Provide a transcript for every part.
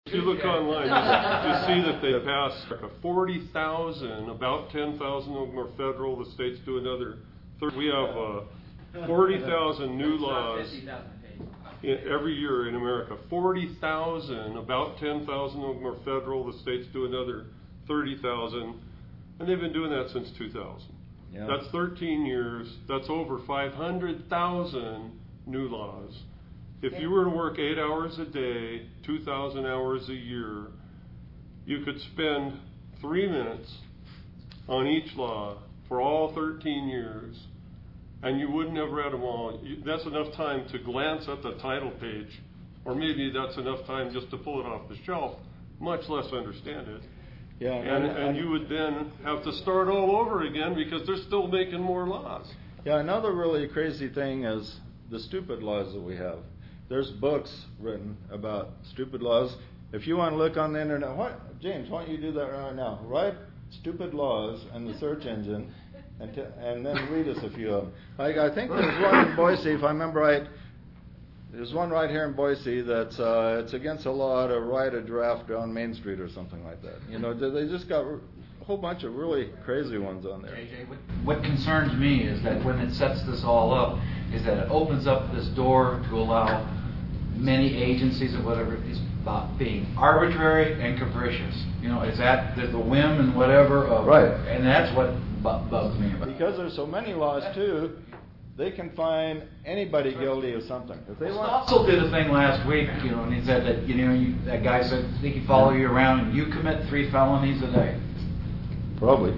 If you look online, you see that they passed 40,000, about 10,000 of them are federal, the states do another 30. We have 40,000 new laws every year in America. 40,000, about 10,000 of them are federal, the states do another 30,000, and they've been doing that since 2000. Yeah. That's 13 years, that's over 500,000 new laws. If you were to work 8 hours a day, 2,000 hours a year, you could spend 3 minutes on each law for all 13 years, and you wouldn't have read them all. That's enough time to glance at the title page, or maybe that's enough time just to pull it off the shelf, much less understand it. Yeah, and you would then have to start all over again because they're still making more laws. Yeah, another really crazy thing is the stupid laws that we have. There's books written about stupid laws. If you want to look on the internet, James, why don't you do that right now? Write stupid laws in the search engine and then read us a few of them. I think there's one in Boise, if I remember right. There's one right here in Boise that's it's against the law to ride a giraffe down Main Street or something like that. You know, they just got a whole bunch of really crazy ones on there. JJ, what concerns me is that when it sets this all up, is that it opens up this door to allow many agencies or whatever is about being arbitrary and capricious. You know, is that the whim and whatever of, right? And that's what bugs me about it. Because there's so many laws too. They can find anybody guilty of something. If they want. Stossel did a thing last week, you know, and he said that, you know, that guy said he can follow you around and you commit 3 felonies a day. Probably.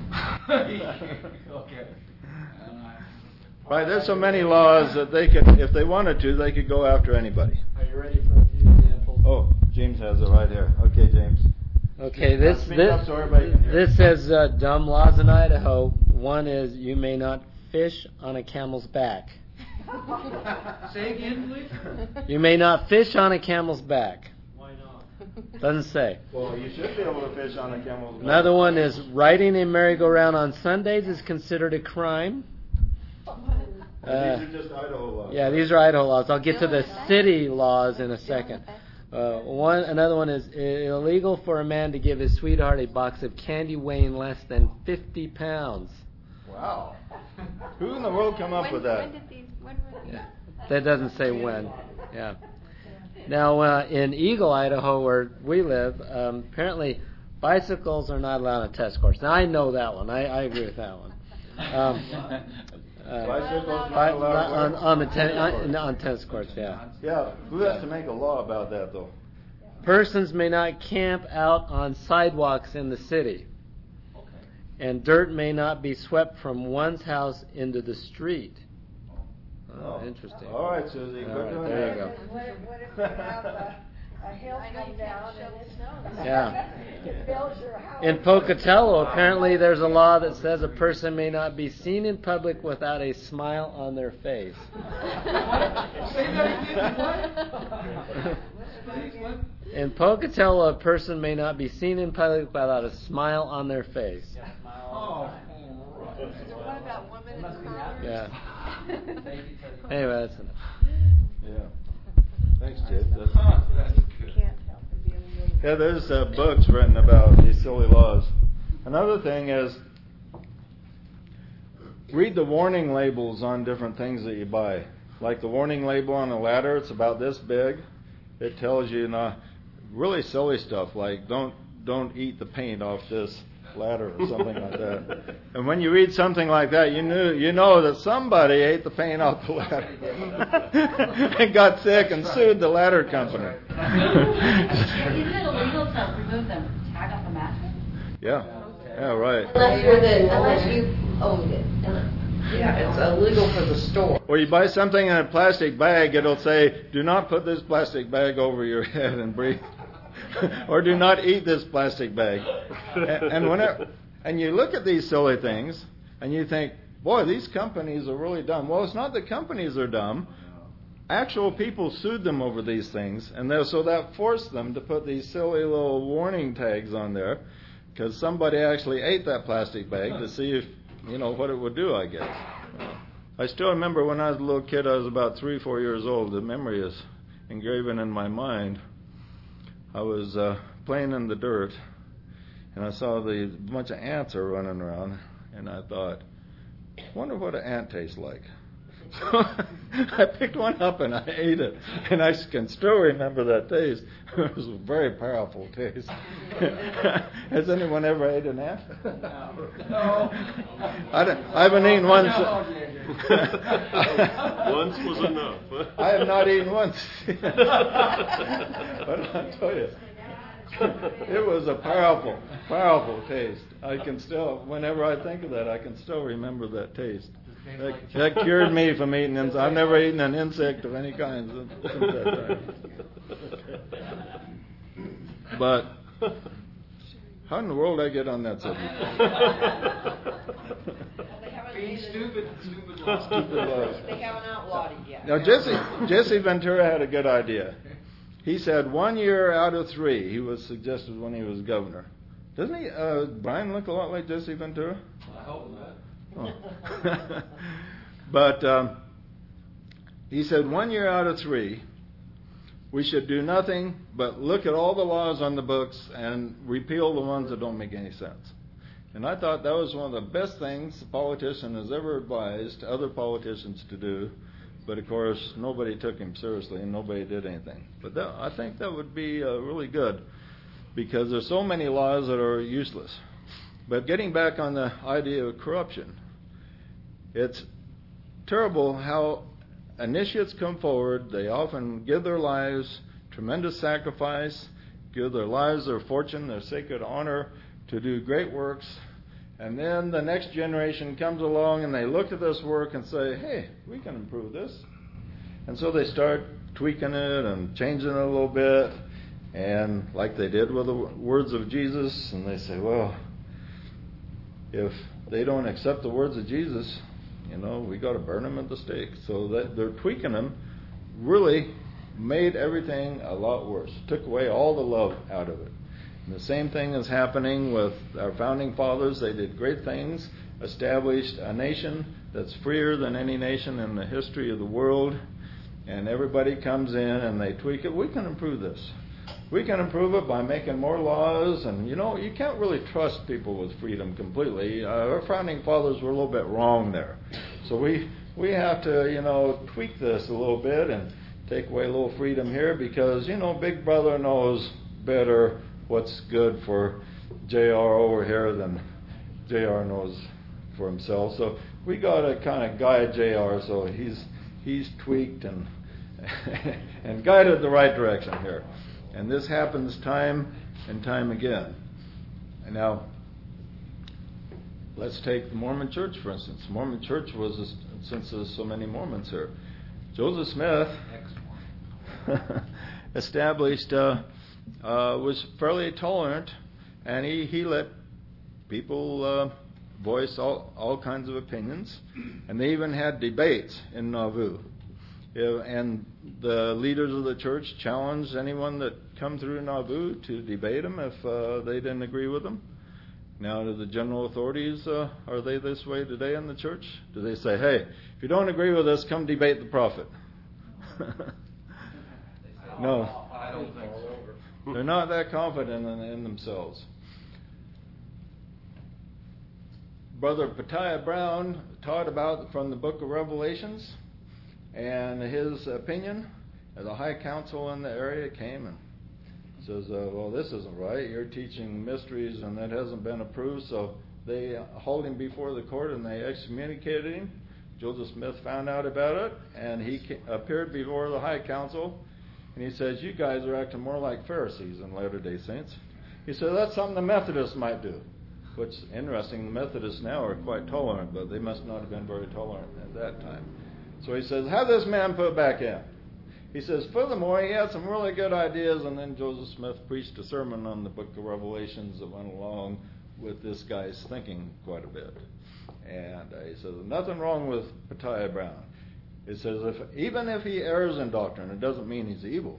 Okay. Right, there's so many laws that they could, if they wanted to, they could go after anybody. Are you ready for a few examples? Oh, James has it right here. Okay, James. Okay, this says dumb laws in Idaho. One is you may not fish on a camel's back. Say again, please. You may not fish on a camel's back. Why not? Doesn't say. Well, you should be able to fish on a camel's back. Another one is riding a merry-go-round on Sundays is considered a crime. These are just Idaho laws. Yeah, these are Idaho laws. I'll get to the city laws in a second. Another one is illegal for a man to give his sweetheart a box of candy weighing less than 50 pounds. Wow. Who in the world come up with that? When Yeah. That doesn't say when. Yeah. Now, in Eagle, Idaho, where we live, apparently bicycles are not allowed on a tennis course. Now, I know that one. I agree with that one. Bicycles not allowed on tennis courts, yeah. Yeah, who has to make a law about that, though? Persons may not camp out on sidewalks in the city. And dirt may not be swept from one's house into the street. Oh, interesting. All right, Susie. All right, there you go. What if you have a hill come down and it snows? Yeah. It fills your house. In Pocatello, apparently there's a law that says a person may not be seen in public without a smile on their face. In Pocatello, a person may not be seen in public without a smile on their face. What about women in college? Yeah. Anyway, that's enough. Yeah. Thanks, Jed. Can't help but be a little. Yeah, there's books written about these silly laws. Another thing is read the warning labels on different things that you buy. Like the warning label on a ladder, it's about this big. It tells you, really silly stuff like don't eat the paint off this ladder or something like that. And when you read something like that, you know that somebody ate the paint off the ladder and got sick and sued the ladder company. Is it illegal to remove the tag off a mattress? Yeah, right. Unless you owned it. Yeah, it's illegal for the store. Or you buy something in a plastic bag, it'll say, do not put this plastic bag over your head and breathe. Or do not eat this plastic bag. And you look at these silly things and you think, boy, these companies are really dumb. Well, it's not that companies are dumb. Actual people sued them over these things, and so that forced them to put these silly little warning tags on there because somebody actually ate that plastic bag to see if, what it would do, I guess. I still remember when I was a little kid, I was about 3-4 years old. The memory is engraven in my mind. I was playing in the dirt, and I saw the bunch of ants are running around, and I thought, wonder what an ant tastes like. So I picked one up and I ate it, and I can still remember that taste. It was a very powerful taste. Has anyone ever ate an ant? No. I haven't eaten one. Once was enough. I have not eaten once. But I'll tell you, it was a powerful, powerful taste. I can still, whenever I think of that, I can still remember that taste. That cured me from eating insects. I've never eaten an insect of any kind since that time. But how in the world did I get on that subject? Being stupid laws. They haven't outlawed it yet. Now Jesse Ventura had a good idea. He said 1 year out of 3 he was suggested when he was governor. Doesn't he, Brian, look a lot like Jesse Ventura? I hope not. Oh. But he said 1 year out of 3 we should do nothing but look at all the laws on the books and repeal the ones that don't make any sense. And I thought that was one of the best things a politician has ever advised other politicians to do. But of course, nobody took him seriously and nobody did anything. But I think that would be really good, because there's so many laws that are useless. But getting back on the idea of corruption, it's terrible how initiates come forward. They often give their lives, tremendous sacrifice, give their lives, their fortune, their sacred honor to do great works. And then the next generation comes along and they look at this work and say, hey, we can improve this. And so they start tweaking it and changing it a little bit. And like they did with the words of Jesus, and they say, well, if they don't accept the words of Jesus, we got to burn them at the stake. So that they're tweaking them really made everything a lot worse. Took away all the love out of it. And the same thing is happening with our founding fathers. They did great things, established a nation that's freer than any nation in the history of the world. And everybody comes in and they tweak it. We can improve this. We can improve it by making more laws. And, you can't really trust people with freedom completely. Our founding fathers were a little bit wrong there. So we have to, tweak this a little bit and take away a little freedom here, because, Big Brother knows better what's good for JR over here than JR knows for himself. So we got to kind of guide JR so he's tweaked and and guided the right direction here. And this happens time and time again. And now, let's take the Mormon Church, for instance. The Mormon Church was, since there's so many Mormons here, Joseph Smith established, was fairly tolerant, and he let people voice all kinds of opinions. And they even had debates in Nauvoo. And the leaders of the church challenged anyone that come through Nauvoo to debate them if they didn't agree with them. Now, do the general authorities, are they this way today in the church? Do they say, hey, if you don't agree with us, come debate the prophet? No. I don't think so. They're not that confident in themselves. Brother Petiah Brown taught about from the book of Revelations, and his opinion, the high council in the area came and says, well, this isn't right. You're teaching mysteries and that hasn't been approved. So they hauled him before the court and they excommunicated him. Joseph Smith found out about it, and he appeared before the high council, and he says, you guys are acting more like Pharisees than Latter-day Saints. He said, that's something the Methodists might do. Which, interesting, the Methodists now are quite tolerant, but they must not have been very tolerant at that time. So he says, have this man put back in. He says, furthermore, he had some really good ideas, and then Joseph Smith preached a sermon on the book of Revelations that went along with this guy's thinking quite a bit. And he says, nothing wrong with Petiah Brown. It says, even if he errs in doctrine, it doesn't mean he's evil.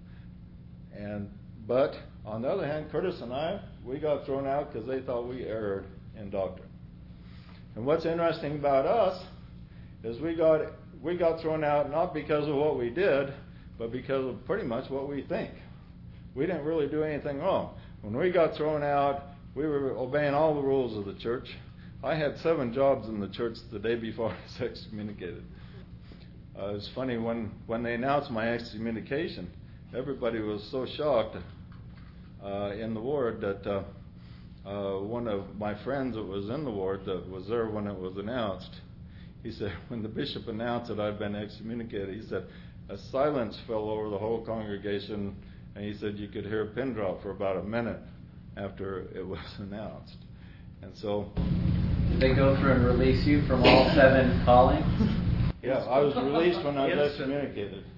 But on the other hand, Curtis and I, we got thrown out because they thought we erred in doctrine. And what's interesting about us is we got thrown out not because of what we did, but because of pretty much what we think. we didn't really do anything wrong. When we got thrown out, we were obeying all the rules of the church. I had 7 jobs in the church the day before I was excommunicated. It was funny, when they announced my excommunication, everybody was so shocked in the ward that one of my friends that was in the ward that was there when it was announced, he said, when the bishop announced that I'd been excommunicated, he said, a silence fell over the whole congregation, and he said you could hear a pin drop for about a minute after it was announced. And so... Did they go through and release you from all 7 callings? Yeah, I was released when I was excommunicated.